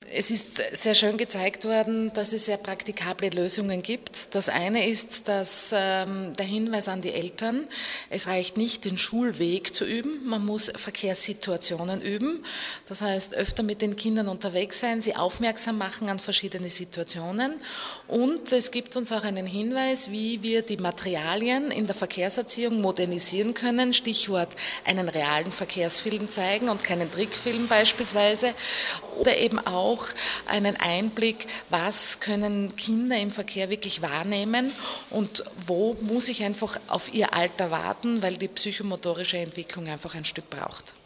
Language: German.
Es ist sehr schön gezeigt worden, dass es sehr praktikable Lösungen gibt. Das eine ist, dass der Hinweis an die Eltern, es reicht nicht, den Schulweg zu üben, man muss Verkehrssituationen üben. Das heißt, öfter mit den Kindern unterwegs sein, sie aufmerksam machen an verschiedene Situationen. Und es gibt uns auch einen Hinweis, wie wir die Materialien in der Verkehrserziehung modernisieren können. Stichwort einen realen Verkehrsfilm zeigen und keinen Trickfilm beispielsweise. Oder eben auch einen Einblick, was können Kinder im Verkehr wirklich wahrnehmen und wo muss ich einfach auf ihr Alter warten, weil die psychomotorische Entwicklung einfach ein Stück braucht.